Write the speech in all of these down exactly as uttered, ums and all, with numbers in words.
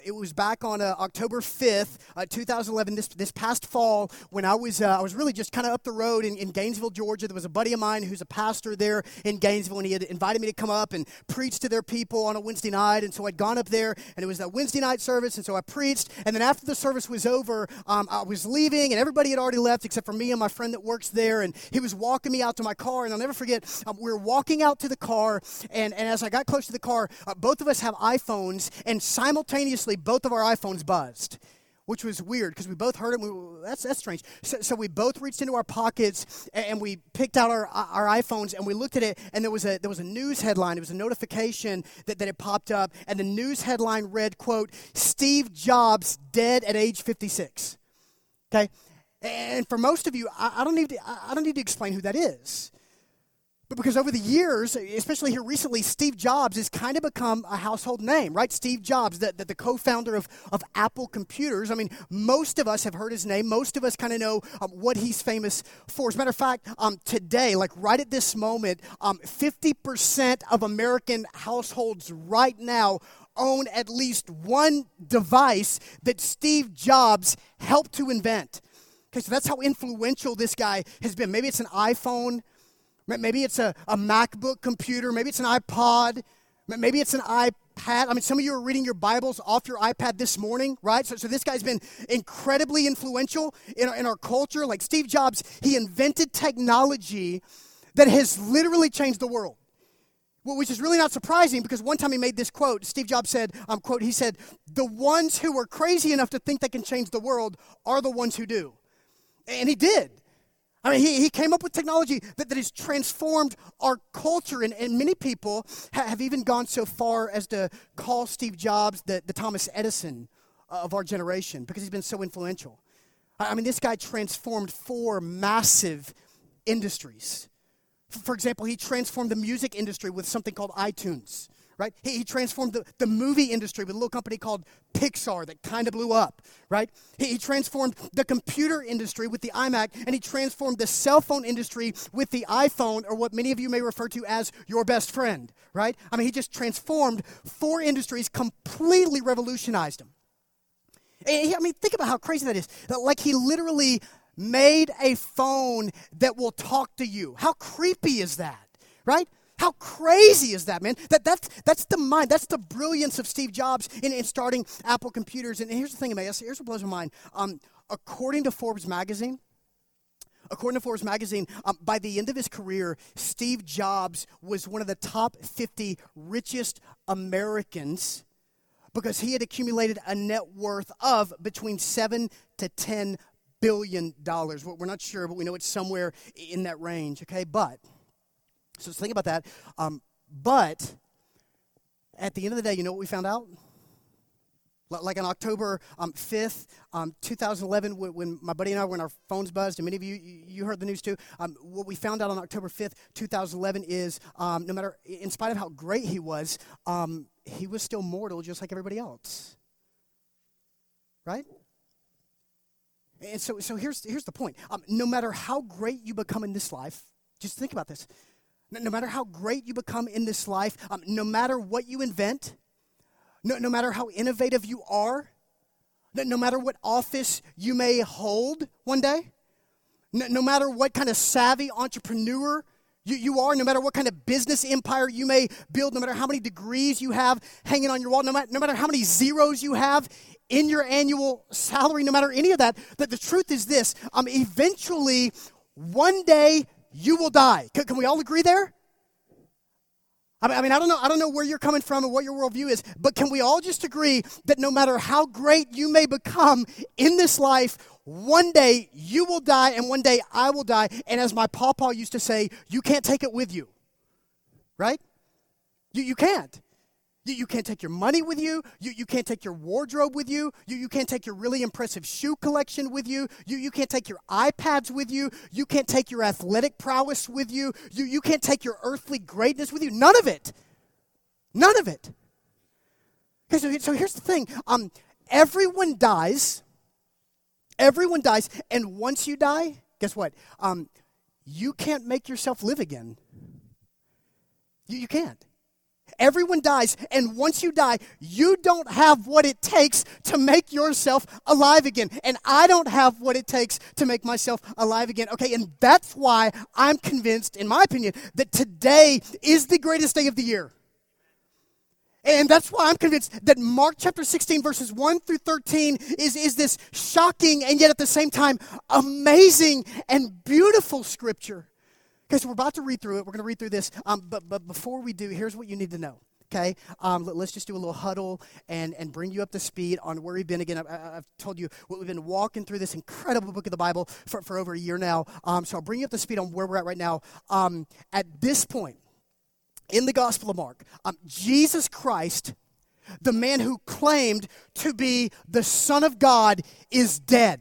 it was back on uh, October fifth, uh, two thousand eleven, this this past fall, when I was uh, I was really just kind of up the road in, in Gainesville, Georgia. There was a buddy of mine who's a pastor there in Gainesville, and he had invited me to come up and preach to their people on a Wednesday night. And so I'd gone up there, and it was that Wednesday night service, and so I preached. And then after the service was over, um, I was leaving, and everybody had already left except for me and my friend that works there. And he was walking me out to my car, and I'll never forget, um, we were walking out to the car, and, and as I got close to the car, uh, both of us have iPhones, and simultaneously, both of our iPhones buzzed, which was weird because we both heard it. And we, that's that's strange. So, so we both reached into our pockets and, and we picked out our our iPhones and we looked at it. And there was a there was a news headline. It was a notification that, that had popped up, and the news headline read, "Quote: Steve Jobs dead at age fifty-six." Okay, and for most of you, I, I don't need to, I don't need to explain who that is. But because over the years, especially here recently, Steve Jobs has kind of become a household name, right? Steve Jobs, the, the, the co-founder of, of Apple Computers. I mean, most of us have heard his name. Most of us kind of know um, what he's famous for. As a matter of fact, um, today, like right at this moment, um, fifty percent of American households right now own at least one device that Steve Jobs helped to invent. Okay, so that's how influential this guy has been. Maybe it's an iPhone. Maybe it's a, a MacBook computer. Maybe it's an iPod. Maybe it's an iPad. I mean, some of you are reading your Bibles off your iPad this morning, right? So, so this guy's been incredibly influential in our, in our culture. Like Steve Jobs, he invented technology that has literally changed the world, which is really not surprising because one time he made this quote. Steve Jobs said, um, quote, he said, "The ones who are crazy enough to think they can change the world are the ones who do." And he did. I mean, he, he came up with technology that, that has transformed our culture, and, and many people ha- have even gone so far as to call Steve Jobs the, the Thomas Edison of our generation because he's been so influential. I mean, this guy transformed four massive industries. For example, he transformed the music industry with something called iTunes. Right? He, he transformed the, the movie industry with a little company called Pixar that kind of blew up, right? He, he transformed the computer industry with the iMac, and he transformed the cell phone industry with the iPhone, or what many of you may refer to as your best friend, right? I mean, he just transformed four industries, completely revolutionized them. And he, I mean, think about how crazy that is. Like he literally made a phone that will talk to you. How creepy is that, right? How crazy is that, man? That, that's, that's the mind. That's the brilliance of Steve Jobs in, in starting Apple Computers. And here's the thing, Emmaus. Here's what blows my mind. Um, according to Forbes magazine, according to Forbes magazine, um, by the end of his career, Steve Jobs was one of the top fifty richest Americans because he had accumulated a net worth of between seven to ten billion dollars. We're not sure, but we know it's somewhere in that range. Okay, but. So let's think about that. Um, but at the end of the day, you know what we found out? Like on October um, fifth, um, two thousand eleven, when, when my buddy and I were when our phones buzzed, and many of you, you heard the news too, um, what we found out on October fifth, two thousand eleven is um, no matter, in spite of how great he was, um, he was still mortal just like everybody else. Right? And so, so here's, here's the point. Um, no matter how great you become in this life, just think about this. No matter how great you become in this life, um, no matter what you invent, no, no matter how innovative you are, no, no matter what office you may hold one day, no, no matter what kind of savvy entrepreneur you, you are, no matter what kind of business empire you may build, no matter how many degrees you have hanging on your wall, no matter, no matter how many zeros you have in your annual salary, no matter any of that, but the truth is this, um, eventually, one day, you will die. Can, can we all agree there? I mean, I mean, I don't know. I don't know where you're coming from and what your worldview is, but can we all just agree that no matter how great you may become in this life, one day you will die, and one day I will die. And as my pawpaw used to say, you can't take it with you, right? You you can't. You, you can't take your money with you. You, you can't take your wardrobe with you. you. You can't take your really impressive shoe collection with you. You, you can't take your iPads with you. You can't take your athletic prowess with you. You, you can't take your earthly greatness with you. None of it. None of it. Okay, so, so here's the thing. Um, everyone dies. Everyone dies. And once you die, guess what? Um, you can't make yourself live again. You, you can't. Everyone dies, and once you die, you don't have what it takes to make yourself alive again. And I don't have what it takes to make myself alive again. Okay, and that's why I'm convinced, in my opinion, that today is the greatest day of the year. And that's why I'm convinced that Mark chapter sixteen, verses one through thirteen is, is this shocking and yet at the same time amazing and beautiful scripture. Okay, so we're about to read through it. We're going to read through this. Um, but, but before we do, here's what you need to know. Okay, um, let, let's just do a little huddle and, and bring you up to speed on where we've been. Again, I, I've told you we've been walking through this incredible book of the Bible for, for over a year now. Um, so I'll bring you up to speed on where we're at right now. Um, at this point, in the Gospel of Mark, um, Jesus Christ, the man who claimed to be the Son of God, is dead.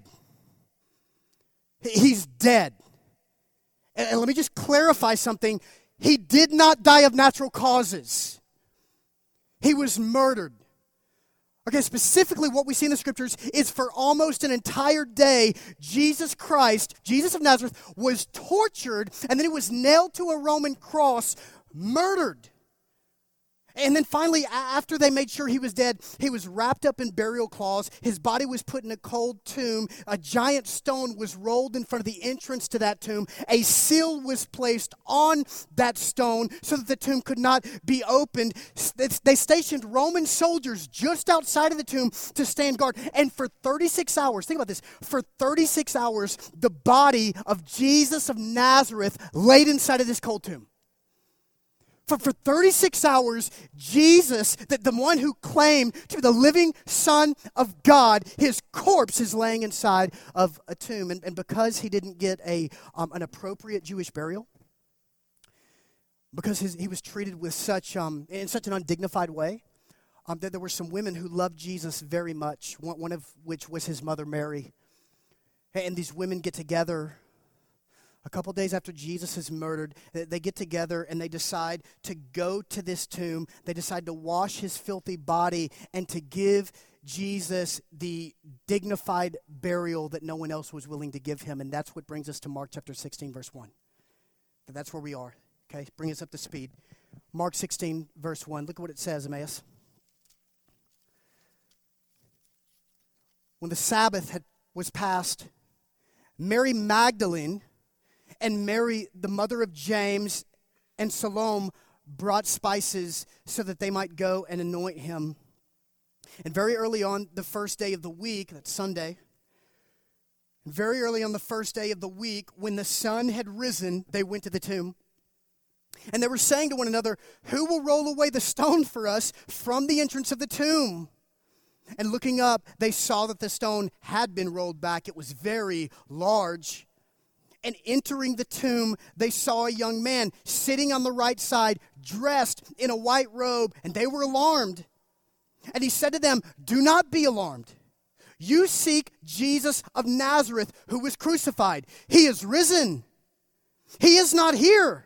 He's dead. And, and let me just clarify something. He did not die of natural causes. He was murdered. Okay, specifically what we see in the scriptures is for almost an entire day, Jesus Christ, Jesus of Nazareth, was tortured, and then he was nailed to a Roman cross, murdered. And then finally, after they made sure he was dead, he was wrapped up in burial cloths. His body was put in a cold tomb. A giant stone was rolled in front of the entrance to that tomb. A seal was placed on that stone so that the tomb could not be opened. They stationed Roman soldiers just outside of the tomb to stand guard. And for thirty-six hours, think about this, for thirty-six hours, the body of Jesus of Nazareth laid inside of this cold tomb. For, for thirty-six hours, Jesus, the, the one who claimed to be the living Son of God, his corpse is laying inside of a tomb. And, and because he didn't get a um, an appropriate Jewish burial, because his, he was treated with such um, in such an undignified way, um, there, there were some women who loved Jesus very much, one, one of which was his mother Mary. And these women get together a couple days after Jesus is murdered. They get together and they decide to go to this tomb. They decide to wash his filthy body and to give Jesus the dignified burial that no one else was willing to give him. And that's what brings us to Mark chapter sixteen, verse one. That's where we are. Okay, bring us up to speed. Mark sixteen, verse one. Look at what it says, Emmaus. When the Sabbath had, was past, Mary Magdalene and Mary, the mother of James, and Salome brought spices so that they might go and anoint him. And very early on the first day of the week, that's Sunday, very early on the first day of the week, when the sun had risen, they went to the tomb. And they were saying to one another, "Who will roll away the stone for us from the entrance of the tomb?" And looking up, they saw that the stone had been rolled back. It was very large. And entering the tomb, they saw a young man sitting on the right side, dressed in a white robe, and they were alarmed. And he said to them, "Do not be alarmed. You seek Jesus of Nazareth, who was crucified. He is risen. He is not here.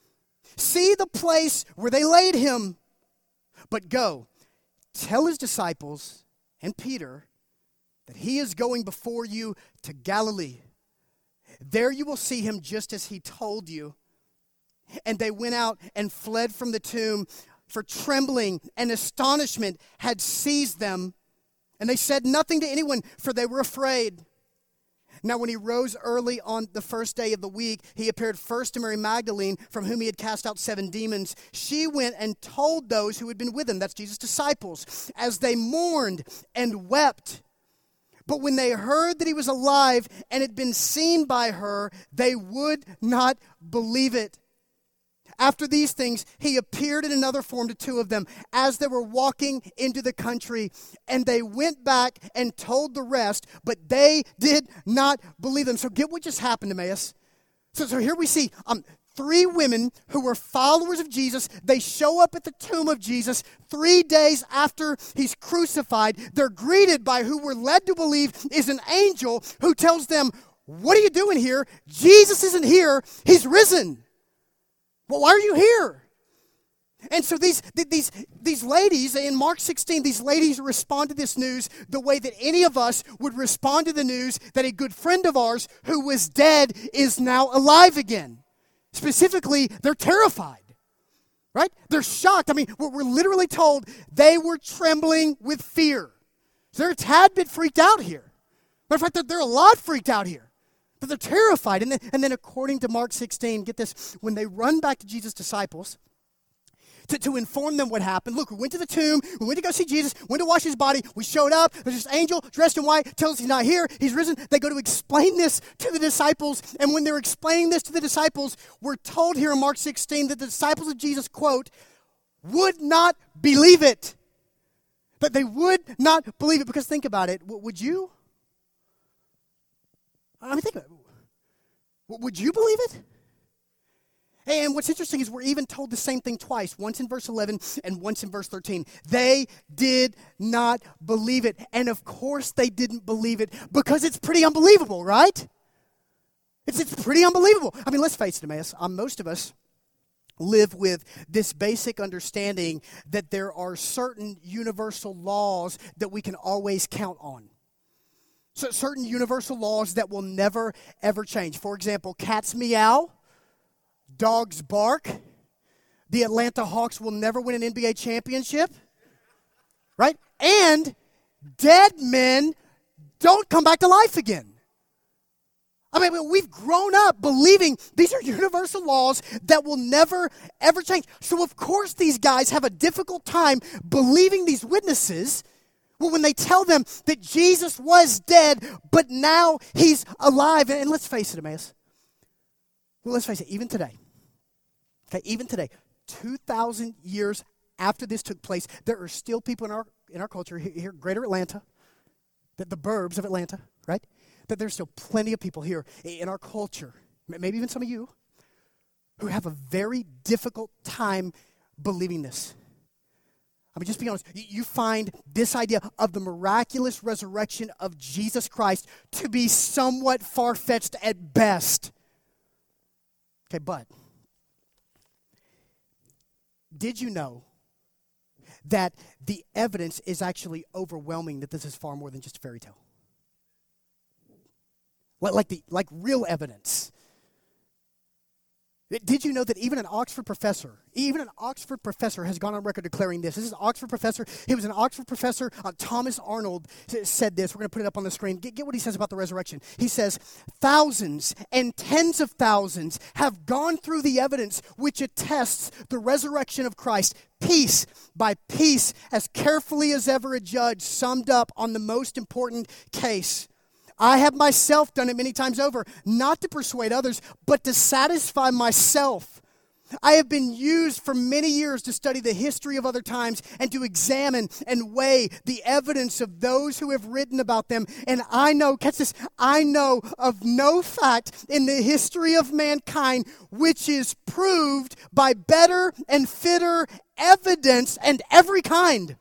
See the place where they laid him. But go, tell his disciples and Peter that he is going before you to Galilee. There you will see him just as he told you." And they went out and fled from the tomb, for trembling and astonishment had seized them. And they said nothing to anyone, for they were afraid. Now when he rose early on the first day of the week, he appeared first to Mary Magdalene, from whom he had cast out seven demons. She went and told those who had been with him, that's Jesus' disciples, as they mourned and wept. But when they heard that he was alive and had been seen by her, they would not believe it. After these things, he appeared in another form to two of them as they were walking into the country. And they went back and told the rest, but they did not believe them. So get what just happened, Emmaus. So, so here we see um, three women who were followers of Jesus. They show up at the tomb of Jesus three days after he's crucified. They're greeted by who we're led to believe is an angel who tells them, "What are you doing here? Jesus isn't here. He's risen. Well, why are you here?" And so these, these, these ladies, in Mark sixteen, these ladies respond to this news the way that any of us would respond to the news that a good friend of ours who was dead is now alive again. Specifically, they're terrified. Right? They're shocked. I mean, we're, we're literally told they were trembling with fear. So they're a tad bit freaked out here. Matter of fact, they're, they're a lot freaked out here. But they're terrified. And then, and then according to Mark sixteen, get this, when they run back to Jesus' disciples to, to inform them what happened. Look, we went to the tomb. We went to go see Jesus. Went to wash his body. We showed up. There's this angel dressed in white. Tells us he's not here. He's risen. They go to explain this to the disciples. And when they're explaining this to the disciples, we're told here in Mark sixteen that the disciples of Jesus, quote, would not believe it. But they would not believe it, because think about it. W- would you? I mean, think about it. W- would you believe it? And what's interesting is we're even told the same thing twice, once in verse eleven and once in verse thirteen. They did not believe it. And of course they didn't believe it, because it's pretty unbelievable, right? It's, it's pretty unbelievable. I mean, let's face it, Emmaus. Um, most of us live with this basic understanding that there are certain universal laws that we can always count on. So certain universal laws that will never, ever change. For example, cats meow, dogs bark, the Atlanta Hawks will never win an N B A championship, right? And dead men don't come back to life again. I mean, we've grown up believing these are universal laws that will never, ever change. So, of course, these guys have a difficult time believing these witnesses when they tell them that Jesus was dead, but now he's alive. And let's face it, Emmaus. Well, let's face it, even today, okay, even today, two thousand years after this took place, there are still people in our in our culture here, greater Atlanta, the, the burbs of Atlanta, right? That there's still plenty of people here in our culture, maybe even some of you, who have a very difficult time believing this. I mean, just be honest. You find this idea of the miraculous resurrection of Jesus Christ to be somewhat far-fetched at best. Okay, but did you know that the evidence is actually overwhelming that this is far more than just a fairy tale? Like the like real evidence. Did you know that even an Oxford professor, even an Oxford professor has gone on record declaring this? This is an Oxford professor. He was an Oxford professor. Uh, Thomas Arnold said this. We're going to put it up on the screen. Get, get what he says about the resurrection. He says, thousands and tens of thousands have gone through the evidence which attests the resurrection of Christ, piece by piece, as carefully as ever a judge summed up on the most important case. I have myself done it many times over, not to persuade others, but to satisfy myself. I have been used for many years to study the history of other times and to examine and weigh the evidence of those who have written about them. And I know, catch this, I know of no fact in the history of mankind which is proved by better and fitter evidence and every kind.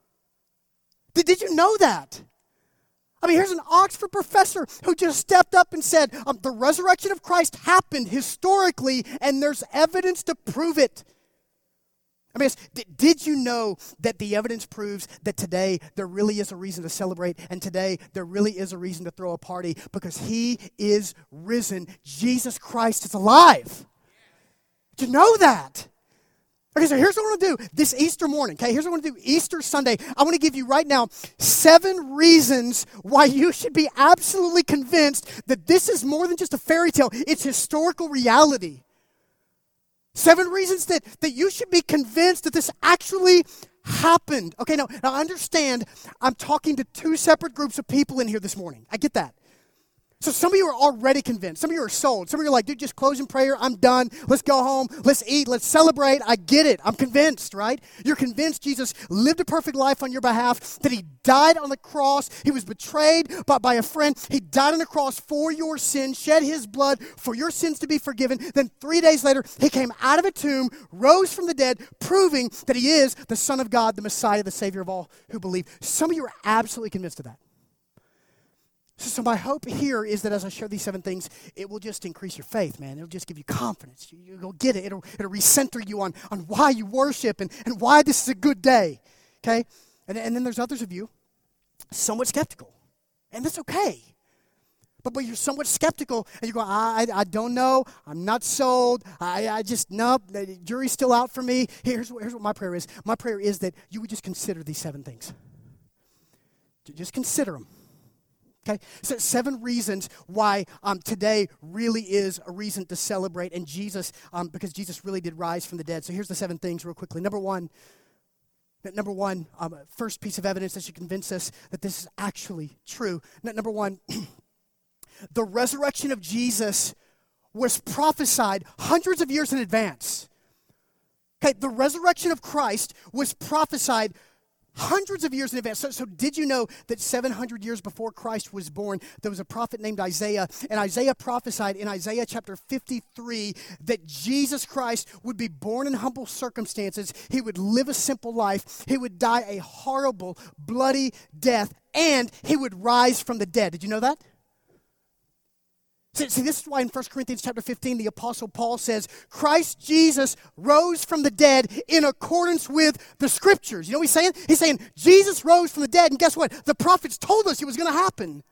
Did, did you know that? I mean, here's an Oxford professor who just stepped up and said, um, the resurrection of Christ happened historically, and there's evidence to prove it. I mean, did you know that the evidence proves that today there really is a reason to celebrate, and today there really is a reason to throw a party, because he is risen. Jesus Christ is alive. Did you know that? Okay, so here's what I want to do this Easter morning, okay? Here's what I want to do Easter Sunday. I want to give you right now seven reasons why you should be absolutely convinced that this is more than just a fairy tale. It's historical reality. Seven reasons that, that you should be convinced that this actually happened. Okay, now, now understand, I'm talking to two separate groups of people in here this morning. I get that. So some of you are already convinced. Some of you are sold. Some of you are like, dude, just close in prayer. I'm done. Let's go home. Let's eat. Let's celebrate. I get it. I'm convinced, right? You're convinced Jesus lived a perfect life on your behalf, that he died on the cross. He was betrayed by, by a friend. He died on the cross for your sins, shed his blood for your sins to be forgiven. Then three days later, he came out of a tomb, rose from the dead, proving that he is the Son of God, the Messiah, the Savior of all who believe. Some of you are absolutely convinced of that. So, so my hope here is that as I share these seven things, it will just increase your faith, man. It'll just give you confidence. You, you'll get it. It'll, it'll recenter you on, on why you worship and, and why this is a good day, okay? And, and then there's others of you somewhat skeptical, and that's okay. But, but you're somewhat skeptical, and you go, I, I, I don't know. I'm not sold. I, I just, nope, the jury's still out for me. Here's, here's what my prayer is. My prayer is that you would just consider these seven things. Just consider them. Okay? So seven reasons why um, today really is a reason to celebrate, and Jesus, um, because Jesus really did rise from the dead. So here's the seven things real quickly. Number one, Number one, um, first piece of evidence that should convince us that this is actually true. Number one, the resurrection of Jesus was prophesied hundreds of years in advance. Okay, the resurrection of Christ was prophesied hundreds of years in advance. So, so did you know that seven hundred years before Christ was born, there was a prophet named Isaiah, and Isaiah prophesied in Isaiah chapter fifty-three that Jesus Christ would be born in humble circumstances. He would live a simple life. He would die a horrible, bloody death, and he would rise from the dead. Did you know that? See, see, this is why in First Corinthians chapter fifteen, the Apostle Paul says, Christ Jesus rose from the dead in accordance with the Scriptures. You know what he's saying? He's saying, Jesus rose from the dead, and guess what? The prophets told us it was going to happen.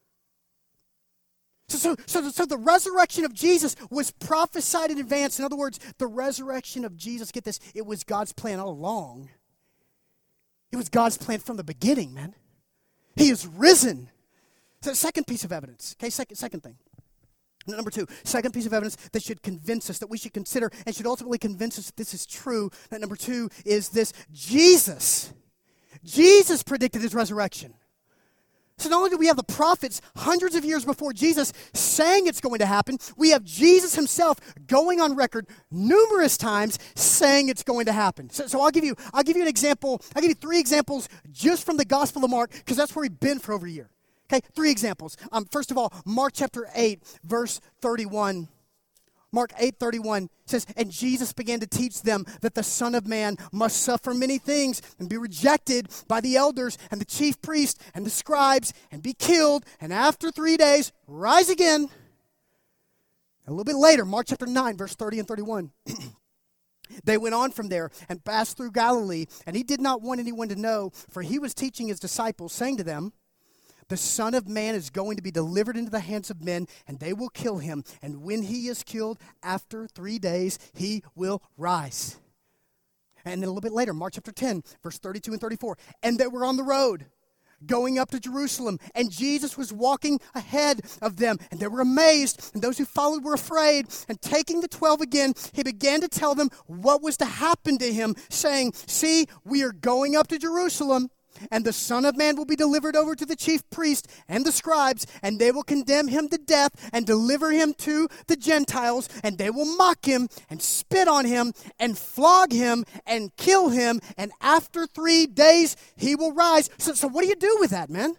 So, so, so, so the resurrection of Jesus was prophesied in advance. In other words, the resurrection of Jesus, get this, it was God's plan all along. It was God's plan from the beginning, man. He is risen. So second piece of evidence, okay, second, second thing. Number two, second piece of evidence that should convince us, that we should consider and should ultimately convince us that this is true. That number two is this: Jesus. Jesus predicted his resurrection. So not only do we have the prophets hundreds of years before Jesus saying it's going to happen, we have Jesus himself going on record numerous times saying it's going to happen. So, so I'll give you, I'll give you an example. I'll give you three examples just from the Gospel of Mark, because that's where we've been for over a year. Okay, three examples. Um, first of all, Mark chapter eight, verse thirty-one. Mark eight thirty-one says, and Jesus began to teach them that the Son of Man must suffer many things and be rejected by the elders and the chief priests and the scribes and be killed, and after three days rise again. A little bit later, Mark chapter nine, verse thirty and thirty-one. They went on from there and passed through Galilee, and he did not want anyone to know, for he was teaching his disciples, saying to them, the Son of Man is going to be delivered into the hands of men, and they will kill him. And when he is killed, after three days, he will rise. And then a little bit later, Mark chapter ten, verse thirty-two and thirty-four. And they were on the road, going up to Jerusalem, and Jesus was walking ahead of them. And they were amazed, and those who followed were afraid. And taking the twelve again, he began to tell them what was to happen to him, saying, see, we are going up to Jerusalem, and the Son of Man will be delivered over to the chief priests and the scribes, and they will condemn him to death and deliver him to the Gentiles, and they will mock him and spit on him and flog him and kill him, and after three days he will rise. So, so what do you do with that, man?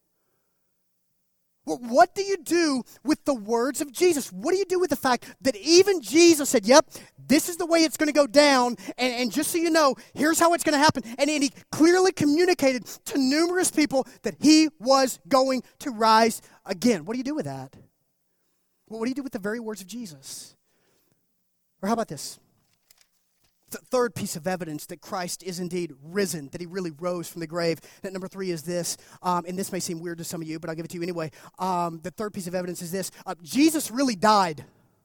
Well, what do you do with the words of Jesus? What do you do with the fact that even Jesus said, yep, this is the way it's going to go down, and, and just so you know, here's how it's going to happen. And, and he clearly communicated to numerous people that he was going to rise again. What do you do with that? Well, what do you do with the very words of Jesus? Or how about this? The third piece of evidence that Christ is indeed risen, that he really rose from the grave. That number three is this, um, and this may seem weird to some of you, but I'll give it to you anyway. Um, the third piece of evidence is this. Uh, Jesus really died.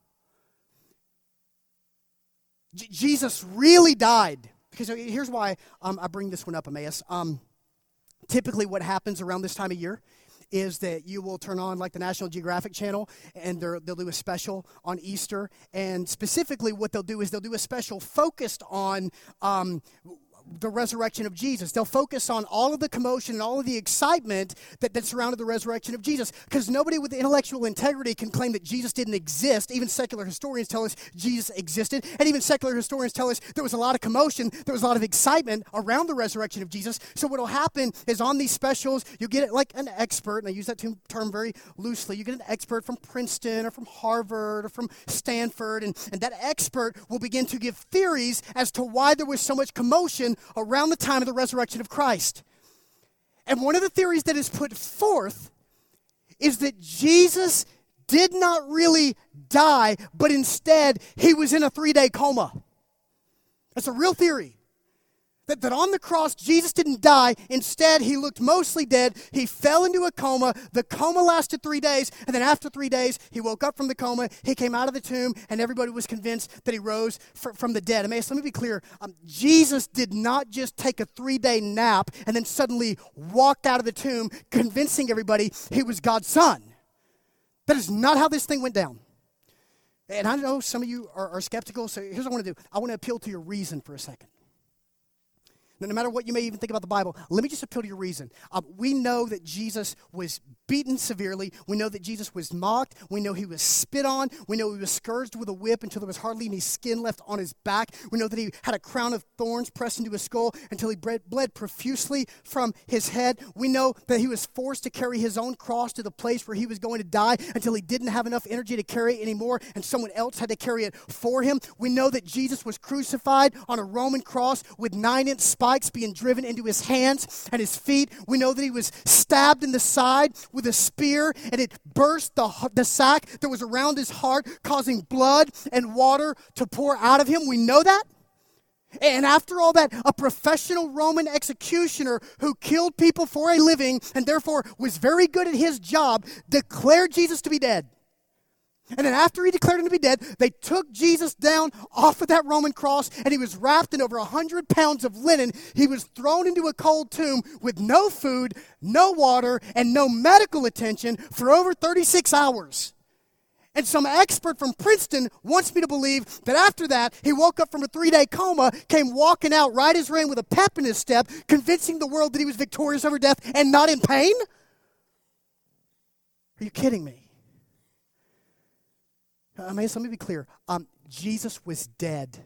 J- Jesus really died. Okay, so here's why um, I bring this one up, Emmaus. Um, typically what happens around this time of year is that you will turn on like the National Geographic channel, and they'll do a special on Easter. And specifically what they'll do is they'll do a special focused on um, the resurrection of Jesus. They'll focus on all of the commotion and all of the excitement that, that surrounded the resurrection of Jesus, because nobody with intellectual integrity can claim that Jesus didn't exist. Even secular historians tell us Jesus existed, and even secular historians tell us there was a lot of commotion, there was a lot of excitement around the resurrection of Jesus. So what will happen is on these specials, you get like an expert, and I use that term very loosely, you get an expert from Princeton or from Harvard or from Stanford, and, and that expert will begin to give theories as to why there was so much commotion around the time of the resurrection of Christ. And one of the theories that is put forth is that Jesus did not really die, but instead he was in a three-day coma. That's a real theory. That, that on the cross, Jesus didn't die. Instead, he looked mostly dead. He fell into a coma. The coma lasted three days. And then after three days, he woke up from the coma. He came out of the tomb, and everybody was convinced that he rose fr- from the dead. Emmaus, let me be clear. Um, Jesus did not just take a three-day nap and then suddenly walk out of the tomb, convincing everybody he was God's son. That is not how this thing went down. And I know some of you are, are skeptical, so here's what I want to do. I want to appeal to your reason for a second. Now, no matter what you may even think about the Bible, let me just appeal to your reason. Um, we know that Jesus was beaten severely. We know that Jesus was mocked. We know he was spit on. We know he was scourged with a whip until there was hardly any skin left on his back. We know that he had a crown of thorns pressed into his skull until he bled, bled profusely from his head. We know that he was forced to carry his own cross to the place where he was going to die until he didn't have enough energy to carry it anymore, and someone else had to carry it for him. We know that Jesus was crucified on a Roman cross with nine-inch spikes being driven into his hands and his feet. We know that he was stabbed in the side with a spear, and it burst the, the sack that was around his heart, causing blood and water to pour out of him. We know that. And after all that, a professional Roman executioner who killed people for a living and therefore was very good at his job declared Jesus to be dead. And then after he declared him to be dead, they took Jesus down off of that Roman cross, and he was wrapped in over one hundred pounds of linen. He was thrown into a cold tomb with no food, no water, and no medical attention for over thirty-six hours. And some expert from Princeton wants me to believe that after that, he woke up from a three-day coma, came walking out right as rain with a pep in his step, convincing the world that he was victorious over death and not in pain? Are you kidding me? I mean, let me be clear. Um, Jesus was dead.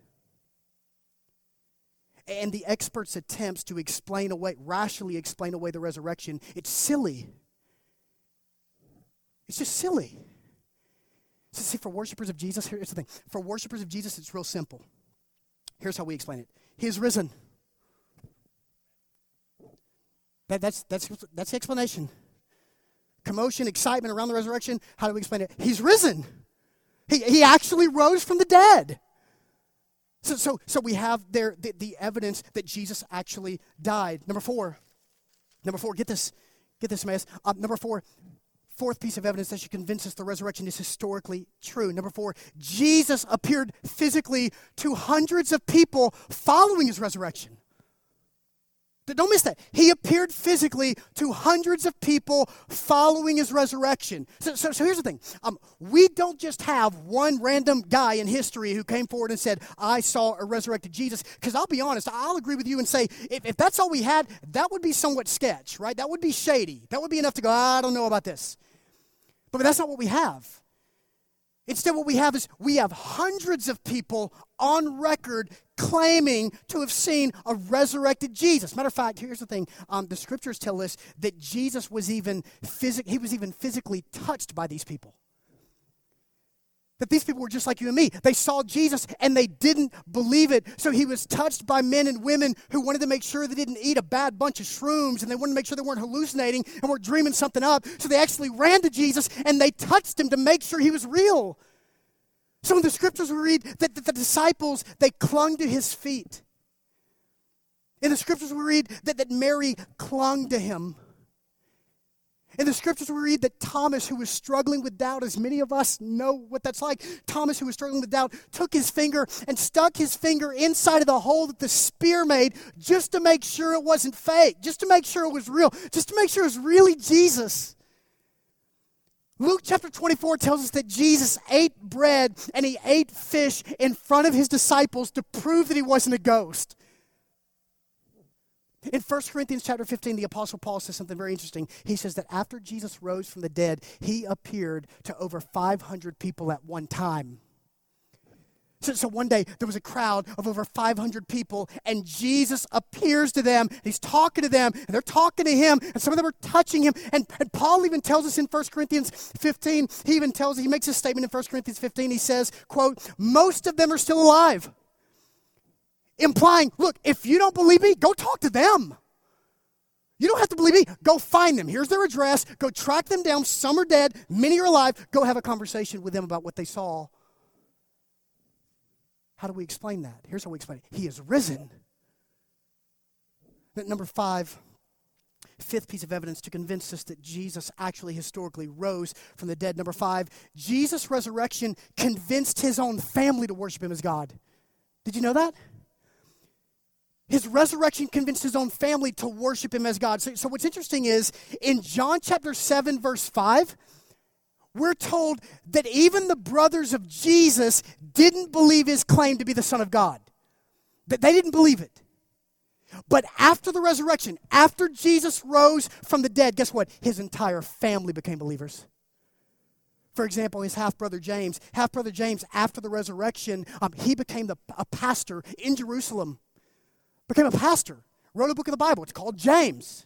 And the experts' attempts to explain away, rationally explain away the resurrection, it's silly. It's just silly. So see, for worshipers of Jesus, here's the thing. For worshipers of Jesus, it's real simple. Here's how we explain it. He is risen. That, that's, that's, that's the explanation. Commotion, excitement around the resurrection. How do we explain it? He's risen. He, he actually rose from the dead. So, so, so we have there the, the evidence that Jesus actually died. Number four. Number four, get this. Get this, Emmaus. Uh, number four, fourth piece of evidence that should convince us the resurrection is historically true. Number four, Jesus appeared physically to hundreds of people following his resurrection. Don't miss that. He appeared physically to hundreds of people following his resurrection. So, so, so here's the thing. Um, we don't just have one random guy in history who came forward and said, I saw a resurrected Jesus. Because I'll be honest, I'll agree with you and say, if, if that's all we had, that would be somewhat sketch, right? That would be shady. That would be enough to go, I don't know about this. But, but that's not what we have. Instead, what we have is we have hundreds of people on record claiming to have seen a resurrected Jesus. Matter of fact, here's the thing. Um, the scriptures tell us that Jesus was even physic- he was even physically touched by these people. That these people were just like you and me. They saw Jesus and they didn't believe it. So he was touched by men and women who wanted to make sure they didn't eat a bad bunch of shrooms, and they wanted to make sure they weren't hallucinating and were dreaming something up. So they actually ran to Jesus and they touched him to make sure he was real. So in the scriptures we read that, that the disciples, they clung to his feet. In the scriptures we read that, that Mary clung to him. In the scriptures we read that Thomas, who was struggling with doubt, as many of us know what that's like, Thomas, who was struggling with doubt, took his finger and stuck his finger inside of the hole that the spear made just to make sure it wasn't fake, just to make sure it was real, just to make sure it was really Jesus. Luke chapter twenty-four tells us that Jesus ate bread and he ate fish in front of his disciples to prove that he wasn't a ghost. In First Corinthians chapter fifteen, the Apostle Paul says something very interesting. He says that after Jesus rose from the dead, he appeared to over five hundred people at one time. So, so one day, there was a crowd of over five hundred people, and Jesus appears to them. He's talking to them, and they're talking to him, and some of them are touching him. And, and Paul even tells us in First Corinthians fifteen, he even tells, he makes a statement in First Corinthians fifteen, he says, quote, most of them are still alive. Implying, look, if you don't believe me, go talk to them. You don't have to believe me. Go find them. Here's their address. Go track them down. Some are dead. Many are alive. Go have a conversation with them about what they saw. How do we explain that? Here's how we explain it. He is risen. Number five, fifth piece of evidence to convince us that Jesus actually historically rose from the dead. Number five, Jesus' resurrection convinced his own family to worship him as God. Did you know that? His resurrection convinced his own family to worship him as God. So, so what's interesting is, in John chapter seven, verse five, we're told that even the brothers of Jesus didn't believe his claim to be the Son of God. That they didn't believe it. But after the resurrection, after Jesus rose from the dead, guess what? His entire family became believers. For example, his half-brother James. Half-brother James, after the resurrection, um, he became the, a pastor in Jerusalem. Became a pastor. Wrote a book of the Bible. It's called James.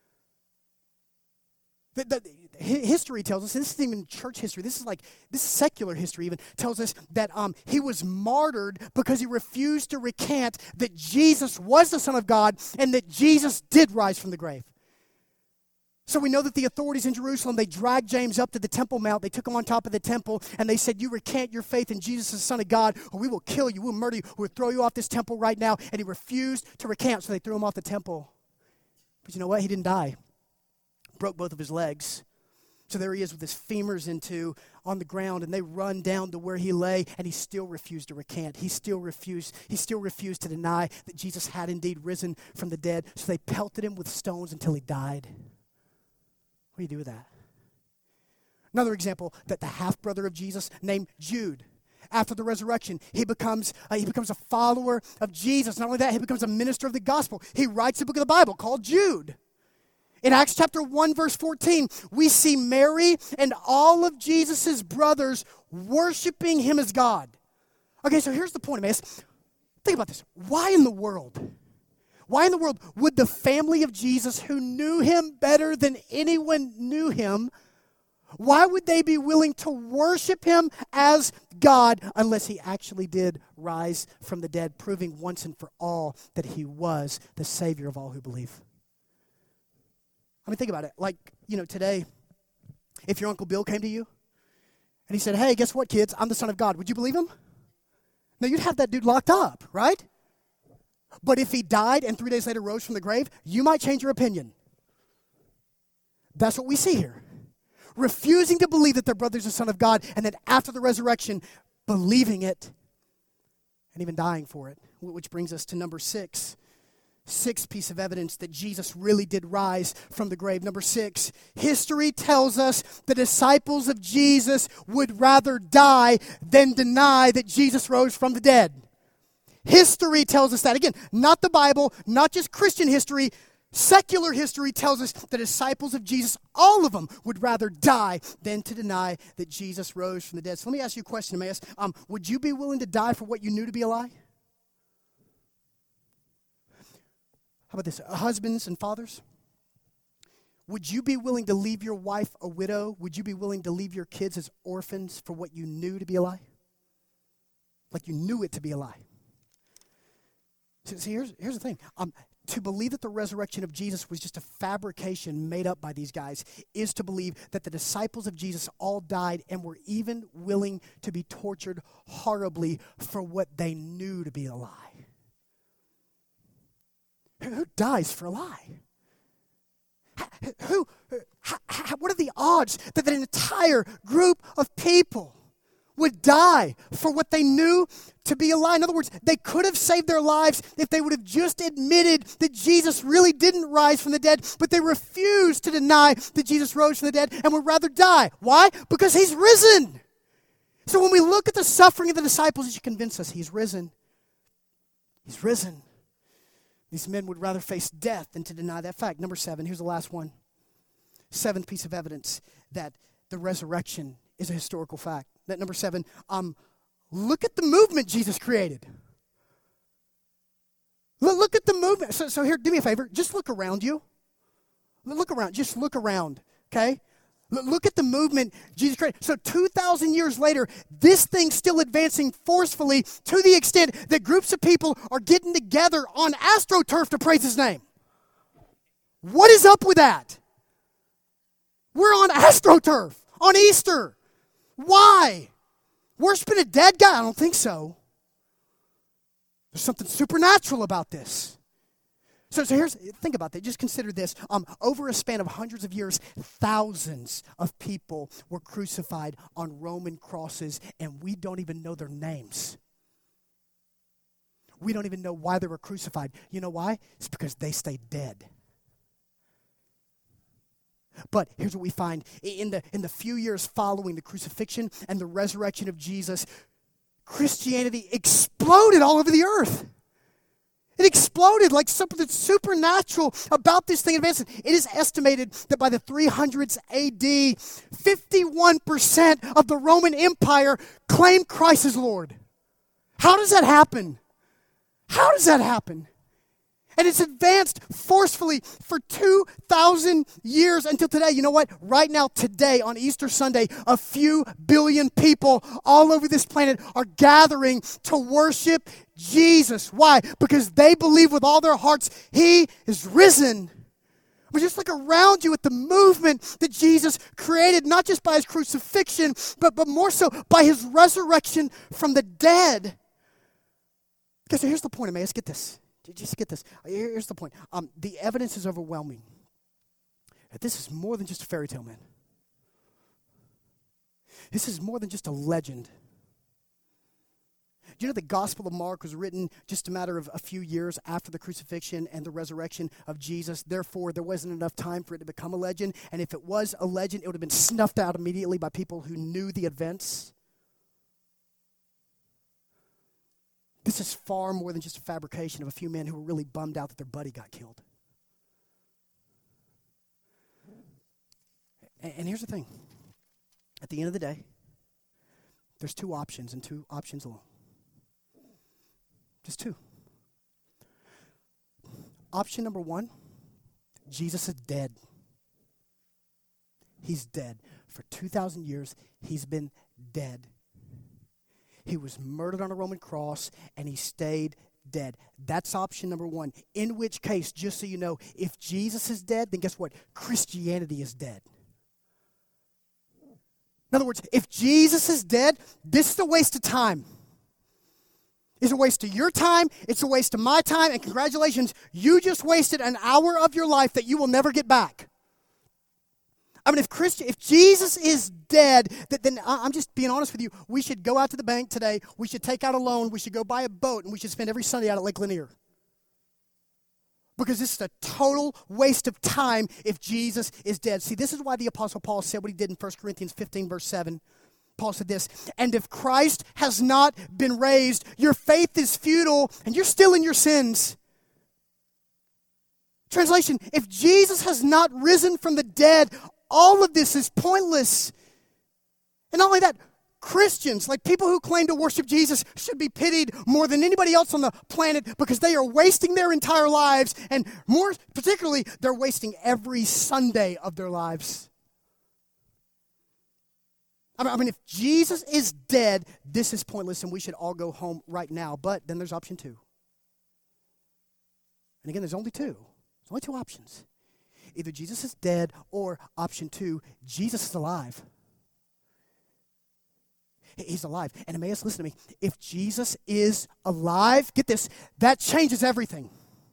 The, the, history tells us, this isn't even church history, this is like, this is secular history even, tells us that um, he was martyred because he refused to recant that Jesus was the Son of God and that Jesus did rise from the grave. So we know that the authorities in Jerusalem, they dragged James up to the Temple Mount, they took him on top of the temple, and they said, you recant your faith in Jesus, the Son of God, or we will kill you, we'll murder you, we'll throw you off this temple right now. And he refused to recant, so they threw him off the temple. But you know what? He didn't die. Broke both of his legs. So there he is with his femurs into on the ground, and they run down to where he lay, and he still refused to recant. He still refused, he still refused to deny that Jesus had indeed risen from the dead. So they pelted him with stones until he died. What do you do with that? Another example, that the half-brother of Jesus named Jude, after the resurrection, he becomes uh, he becomes a follower of Jesus. Not only that, he becomes a minister of the gospel. He writes a book of the Bible called Jude. In Acts chapter one, verse fourteen, we see Mary and all of Jesus' brothers worshiping him as God. Okay, so here's the point, Emmaus. Think about this. Why in the world? Why in the world would the family of Jesus, who knew him better than anyone knew him, why would they be willing to worship him as God unless he actually did rise from the dead, proving once and for all that he was the Savior of all who believe? I mean, think about it. Like, you know, today, if your Uncle Bill came to you and he said, hey, guess what, kids? I'm the Son of God. Would you believe him? No, you'd have that dude locked up, right? But if he died and three days later rose from the grave, you might change your opinion. That's what we see here. Refusing to believe that their brother's the Son of God, and then after the resurrection, believing it and even dying for it. Which brings us to number six. Sixth piece of evidence that Jesus really did rise from the grave. Number six, history tells us the disciples of Jesus would rather die than deny that Jesus rose from the dead. History tells us that. Again, not the Bible, not just Christian history. Secular history tells us the disciples of Jesus, all of them, would rather die than to deny that Jesus rose from the dead. So let me ask you a question, Emmaus. Um, would you be willing to die for what you knew to be a lie? How about this? Husbands and fathers, would you be willing to leave your wife a widow? Would you be willing to leave your kids as orphans for what you knew to be a lie? Like you knew it to be a lie. See, see here's, here's the thing. Um, to believe that the resurrection of Jesus was just a fabrication made up by these guys is to believe that the disciples of Jesus all died and were even willing to be tortured horribly for what they knew to be a lie. Who dies for a lie? Who, how, how, what are the odds that an entire group of people would die for what they knew to be a lie? In other words, they could have saved their lives if they would have just admitted that Jesus really didn't rise from the dead, but they refused to deny that Jesus rose from the dead and would rather die. Why? Because he's risen. So when we look at the suffering of the disciples, it should convince us he's risen. He's risen. These men would rather face death than to deny that fact. Number seven, here's the last one. Seventh piece of evidence that the resurrection is a historical fact. That number seven, um, look at the movement Jesus created. Look, look at the movement. So, so here, do me a favor. Just look around you. Look around. Just look around, okay? Look at the movement Jesus created. So two thousand years later, this thing's still advancing forcefully to the extent that groups of people are getting together on AstroTurf to praise his name. What is up with that? We're on AstroTurf on Easter. Why? Worshiping a dead guy? I don't think so. There's something supernatural about this. So, so here's, think about that. Just consider this. Um, over a span of hundreds of years, thousands of people were crucified on Roman crosses, and we don't even know their names. We don't even know why they were crucified. You know why? It's because they stayed dead. But here's what we find. In the, in the few years following the crucifixion and the resurrection of Jesus, Christianity exploded all over the earth. It exploded like something that's supernatural about this thing advancing. It is estimated that by the three hundreds A D, fifty-one percent of the Roman Empire claimed Christ as Lord. How does that happen? How does that happen? And it's advanced forcefully for two thousand years until today. You know what? Right now, today, on Easter Sunday, a few billion people all over this planet are gathering to worship Jesus. Why? Because they believe with all their hearts He is risen. But just look around you at the movement that Jesus created, not just by His crucifixion, but, but more so by His resurrection from the dead. Okay, so here's the point, Emmaus. Get this. Just get this. Here's the point. Um, the evidence is overwhelming. This is more than just a fairy tale, man. This is more than just a legend. Do you know the Gospel of Mark was written just a matter of a few years after the crucifixion and the resurrection of Jesus? Therefore, there wasn't enough time for it to become a legend. And if it was a legend, it would have been snuffed out immediately by people who knew the events. This is far more than just a fabrication of a few men who were really bummed out that their buddy got killed. And, and here's the thing. At the end of the day, there's two options and two options alone. Just two. Option number one, Jesus is dead. He's dead. For two thousand years, He's been dead. He was murdered on a Roman cross, and He stayed dead. That's option number one. In which case, just so you know, if Jesus is dead, then guess what? Christianity is dead. In other words, if Jesus is dead, this is a waste of time. It's a waste of your time. It's a waste of my time. And congratulations, you just wasted an hour of your life that you will never get back. I mean, if Christian, if Jesus is dead, that, then I'm just being honest with you. We should go out to the bank today. We should take out a loan. We should go buy a boat, and we should spend every Sunday out at Lake Lanier. Because this is a total waste of time if Jesus is dead. See, this is why the Apostle Paul said what he did in First Corinthians fifteen, verse seven. Paul said this, and if Christ has not been raised, your faith is futile, and you're still in your sins. Translation, if Jesus has not risen from the dead, all of this is pointless. And not only that, Christians, like people who claim to worship Jesus, should be pitied more than anybody else on the planet because they are wasting their entire lives, and more particularly, they're wasting every Sunday of their lives. I mean, if Jesus is dead, this is pointless, and we should all go home right now. But then there's option two. And again, there's only two. There's only two options. Either Jesus is dead, or option two, Jesus is alive. He's alive. And Emmaus, listen to me. If Jesus is alive, get this, that changes everything.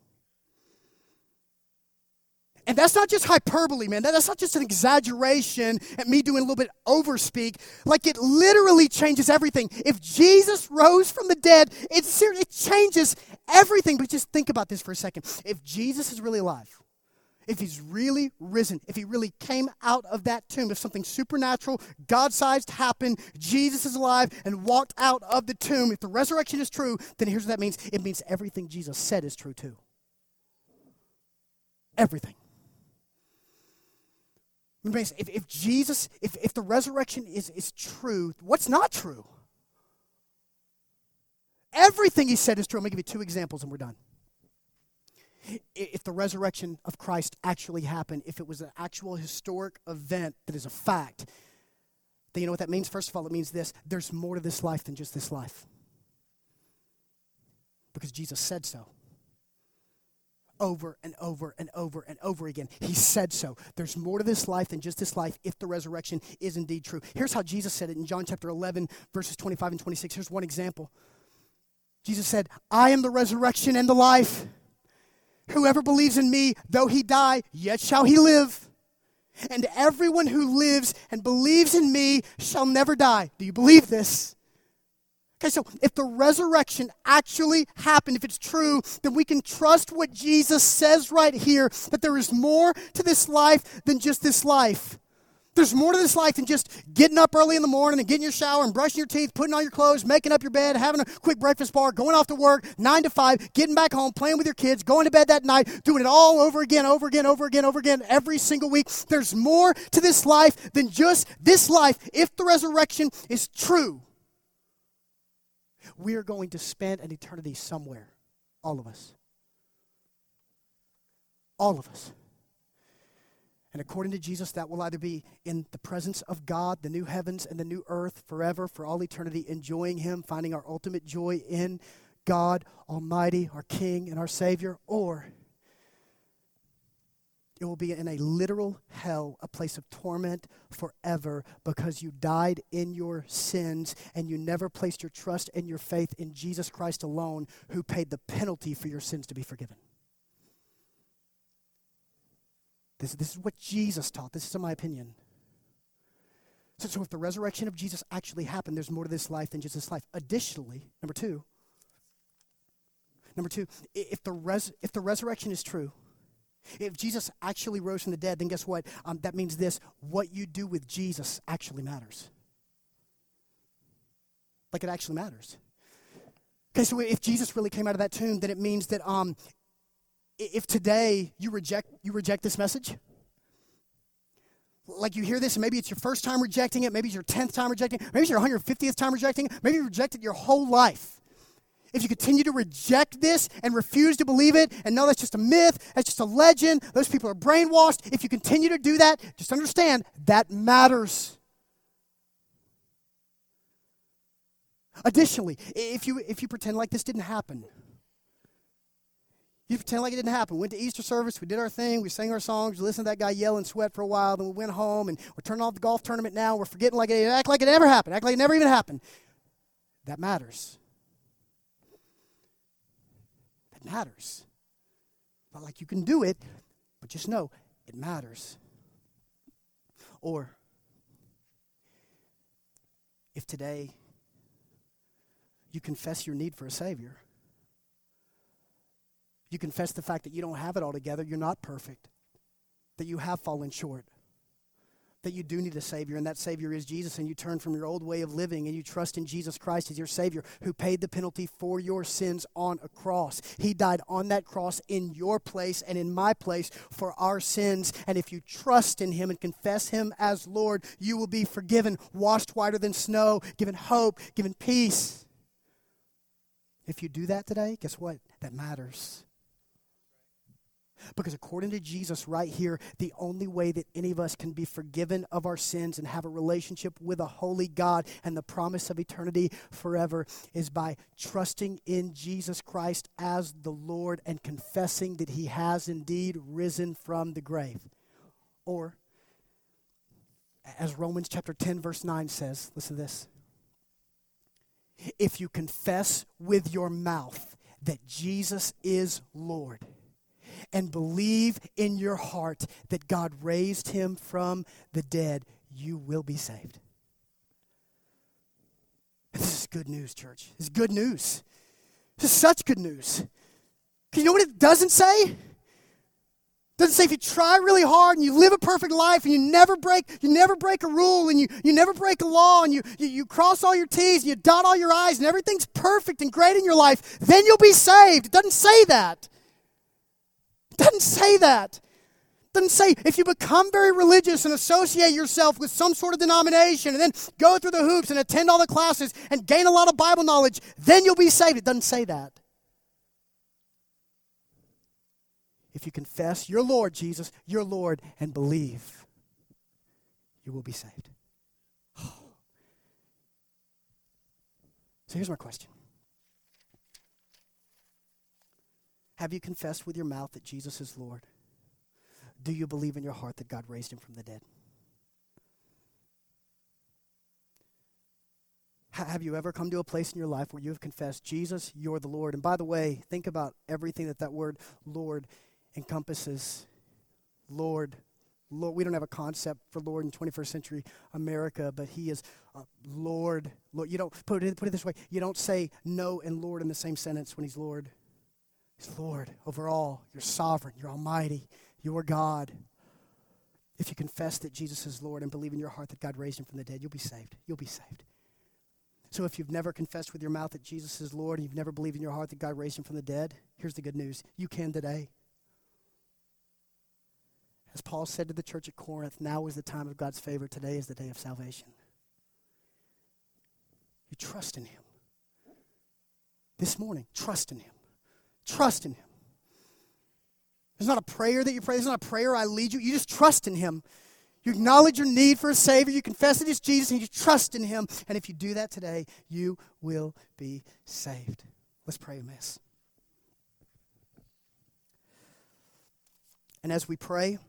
And that's not just hyperbole, man. That's not just an exaggeration and me doing a little bit overspeak. Like, it literally changes everything. If Jesus rose from the dead, it, it changes everything. But just think about this for a second. If Jesus is really alive, if He's really risen, if He really came out of that tomb, if something supernatural, God-sized happened, Jesus is alive and walked out of the tomb, if the resurrection is true, then here's what that means. It means everything Jesus said is true too. Everything. If, if Jesus, if, if the resurrection is, is true, what's not true? Everything He said is true. I'm going to give you two examples and we're done. If the resurrection of Christ actually happened, if it was an actual historic event that is a fact, then you know what that means? First of all, it means this. There's more to this life than just this life. Because Jesus said so. Over and over and over and over again. He said so. There's more to this life than just this life if the resurrection is indeed true. Here's how Jesus said it in John chapter eleven, verses twenty-five and twenty-six. Here's one example. Jesus said, I am the resurrection and the life. Whoever believes in me, though he die, yet shall he live. And everyone who lives and believes in me shall never die. Do you believe this? Okay, so if the resurrection actually happened, if it's true, then we can trust what Jesus says right here, that there is more to this life than just this life. There's more to this life than just getting up early in the morning and getting your shower and brushing your teeth, putting on your clothes, making up your bed, having a quick breakfast bar, going off to work, nine to five, getting back home, playing with your kids, going to bed that night, doing it all over again, over again, over again, over again, every single week. There's more to this life than just this life. If the resurrection is true, we are going to spend an eternity somewhere, all of us. All of us. And according to Jesus, that will either be in the presence of God, the new heavens and the new earth forever, for all eternity, enjoying Him, finding our ultimate joy in God Almighty, our King and our Savior, or it will be in a literal hell, a place of torment forever, because you died in your sins and you never placed your trust and your faith in Jesus Christ alone, who paid the penalty for your sins to be forgiven. This, this is what Jesus taught. This is my opinion. So, so if the resurrection of Jesus actually happened, there's more to this life than just this life. Additionally, number two, number two, if the res, if the resurrection is true, if Jesus actually rose from the dead, then guess what? Um, that means this: what you do with Jesus actually matters. Like it actually matters. Okay, so if Jesus really came out of that tomb, then it means that um. If today you reject you reject this message, like you hear this and maybe it's your first time rejecting it, maybe it's your tenth time rejecting it, maybe it's your one hundred fiftieth time rejecting it, maybe you rejected your whole life. If you continue to reject this and refuse to believe it and know that's just a myth, that's just a legend, those people are brainwashed, if you continue to do that, just understand that matters. Additionally, if you if you pretend like this didn't happen, you pretend like it didn't happen. We went to Easter service, we did our thing, we sang our songs, we listened to that guy yell and sweat for a while, then we went home and we're turning off the golf tournament now, we're forgetting like it, act like it never happened, act like it never even happened. That matters. That matters. Not like you can do it, but just know it matters. Or if today you confess your need for a Savior, you confess the fact that you don't have it all together, you're not perfect, that you have fallen short, that you do need a Savior, and that Savior is Jesus, and you turn from your old way of living, and you trust in Jesus Christ as your Savior, who paid the penalty for your sins on a cross. He died on that cross in your place and in my place for our sins, and if you trust in Him and confess Him as Lord, you will be forgiven, washed whiter than snow, given hope, given peace. If you do that today, guess what? That matters. Because according to Jesus right here, the only way that any of us can be forgiven of our sins and have a relationship with a holy God and the promise of eternity forever is by trusting in Jesus Christ as the Lord and confessing that He has indeed risen from the grave. Or, as Romans chapter ten verse nine says, listen to this. If you confess with your mouth that Jesus is Lord, and believe in your heart that God raised Him from the dead, you will be saved. This is good news, church. This is good news. This is such good news. Because you know what it doesn't say? It doesn't say if you try really hard and you live a perfect life and you never break, you never break a rule and you, you never break a law and you, you, you cross all your T's and you dot all your I's and everything's perfect and great in your life, then you'll be saved. It doesn't say that. Doesn't say that. Doesn't say if you become very religious and associate yourself with some sort of denomination and then go through the hoops and attend all the classes and gain a lot of Bible knowledge, then you'll be saved. It doesn't say that. If you confess your Lord, Jesus, your Lord, and believe, you will be saved. So here's my question. Have you confessed with your mouth that Jesus is Lord? Do you believe in your heart that God raised Him from the dead? Have you ever come to a place in your life where you have confessed, Jesus, you're the Lord? And by the way, think about everything that that word Lord encompasses. Lord, Lord. We don't have a concept for Lord in twenty-first century America, but he is uh, Lord. Lord. You don't, put it, put it this way, you don't say no and Lord in the same sentence when he's Lord. He's Lord over all. You're sovereign. You're almighty. You are God. If you confess that Jesus is Lord and believe in your heart that God raised him from the dead, you'll be saved. You'll be saved. So if you've never confessed with your mouth that Jesus is Lord, and you've never believed in your heart that God raised him from the dead, here's the good news. You can today. As Paul said to the church at Corinth, now is the time of God's favor. Today is the day of salvation. You trust in him. This morning, trust in him. Trust in him. There's not a prayer that you pray. There's not a prayer I lead you. You just trust in him. You acknowledge your need for a Savior. You confess that it's Jesus, and you trust in him. And if you do that today, you will be saved. Let's pray a mess. And as we pray,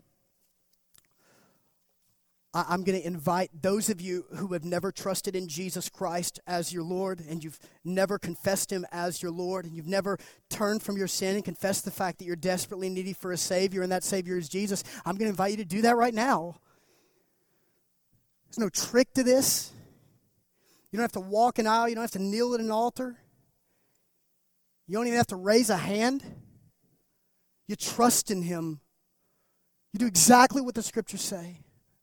I- I'm going to invite those of you who have never trusted in Jesus Christ as your Lord, and you've never confessed him as your Lord, and you've never turned from your sin and confessed the fact that you're desperately needy for a Savior, and that Savior is Jesus. I'm going to invite you to do that right now. There's no trick to this. You don't have to walk an aisle. You don't have to kneel at an altar. You don't even have to raise a hand. You trust in him. You do exactly what the scriptures say.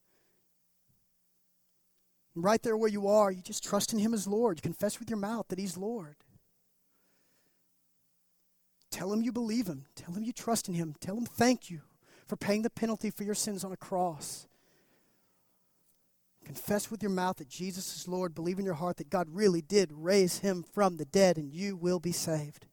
And right there where you are, you just trust in him as Lord. You confess with your mouth that he's Lord. Tell him you believe him. Tell him you trust in him. Tell him thank you for paying the penalty for your sins on a cross. Confess with your mouth that Jesus is Lord. Believe in your heart that God really did raise him from the dead, and you will be saved.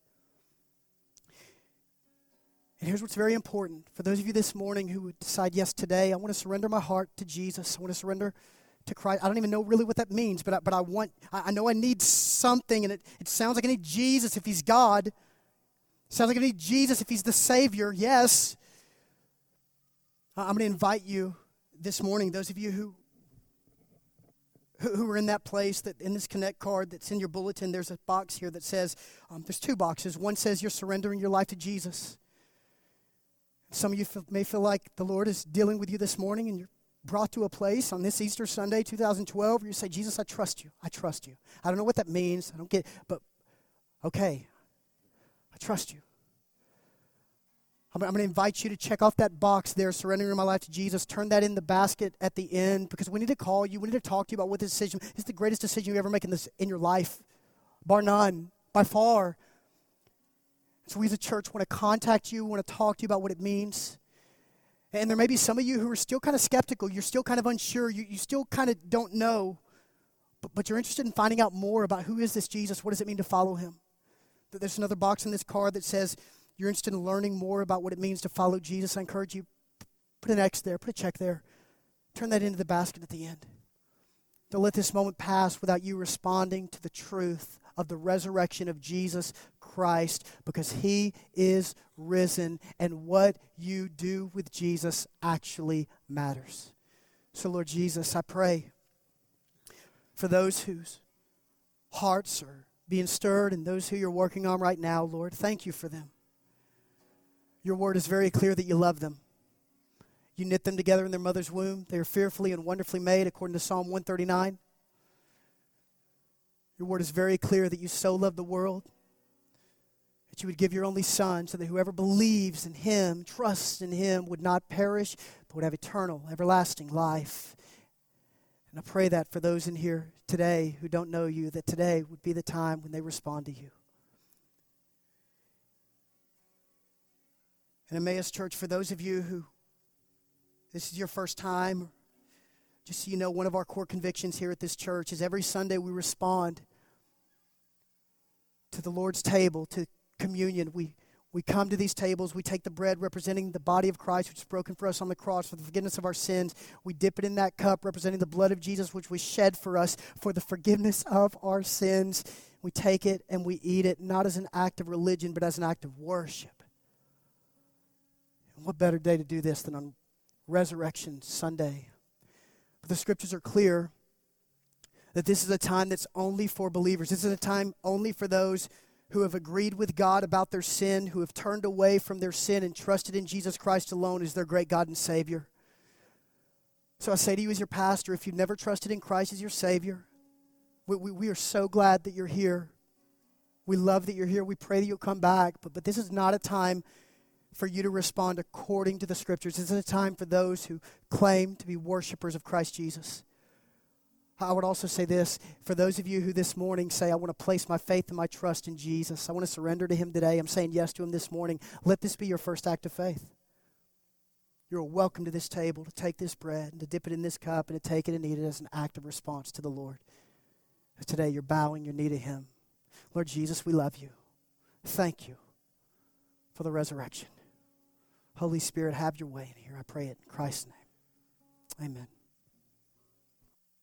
And here's what's very important. For those of you this morning who would decide, yes, today I want to surrender my heart to Jesus. I want to surrender to Christ. I don't even know really what that means, but I, but I want, I, I know I need something, and it, it sounds like I need Jesus if he's God. It sounds like I need Jesus if he's the Savior. Yes. I'm going to invite you this morning, those of you who who are in that place, that in this Connect card that's in your bulletin, there's a box here that says, um, there's two boxes. One says you're surrendering your life to Jesus. Some of you feel, may feel like the Lord is dealing with you this morning, and you're brought to a place on this Easter Sunday, two thousand twelve, where you say, Jesus, I trust you. I trust you. I don't know what that means. I don't get it, but okay, I trust you. I'm going to invite you to check off that box there, surrendering my life to Jesus. Turn that in the basket at the end, because we need to call you. We need to talk to you about what this decision is. It's the greatest decision you ever make in this in your life, bar none, by far. So we as a church want to contact you, want to talk to you about what it means. And there may be some of you who are still kind of skeptical. You're still kind of unsure. You, you still kind of don't know. But, but you're interested in finding out more about who is this Jesus? What does it mean to follow him? There's another box in this card that says, you're interested in learning more about what it means to follow Jesus. I encourage you, put an X there, put a check there. Turn that into the basket at the end. Don't let this moment pass without you responding to the truth of the resurrection of Jesus Christ, because he is risen, and what you do with Jesus actually matters. So, Lord Jesus, I pray for those whose hearts are being stirred and those who you're working on right now, Lord, thank you for them. Your word is very clear that you love them. You knit them together in their mother's womb. They are fearfully and wonderfully made, according to Psalm one thirty-nine. Your word is very clear that you so loved the world that you would give your only Son, so that whoever believes in him, trusts in him, would not perish, but would have eternal, everlasting life. And I pray that for those in here today who don't know you, that today would be the time when they respond to you. And Emmaus Church, for those of you who this is your first time, just so you know, one of our core convictions here at this church is every Sunday we respond to the Lord's table, to communion. We we come to these tables, we take the bread representing the body of Christ, which is broken for us on the cross for the forgiveness of our sins. We dip it in that cup representing the blood of Jesus, which was shed for us for the forgiveness of our sins. We take it and we eat it, not as an act of religion, but as an act of worship. And what better day to do this than on Resurrection Sunday? But the scriptures are clear That this is a time that's only for believers. This is a time only for those who have agreed with God about their sin, who have turned away from their sin and trusted in Jesus Christ alone as their great God and Savior. So I say to you as your pastor, if you've never trusted in Christ as your Savior, we, we, we are so glad that you're here. We love that you're here. We pray that you'll come back. But, but this is not a time for you to respond according to the Scriptures. This is a time for those who claim to be worshipers of Christ Jesus. I would also say this, for those of you who this morning say, I want to place my faith and my trust in Jesus. I want to surrender to Him today. I'm saying yes to Him this morning. Let this be your first act of faith. You're welcome to this table to take this bread and to dip it in this cup and to take it and eat it as an act of response to the Lord. Today you're bowing your knee to Him. Lord Jesus, we love you. Thank you for the resurrection. Holy Spirit, have your way in here. I pray it in Christ's name. Amen.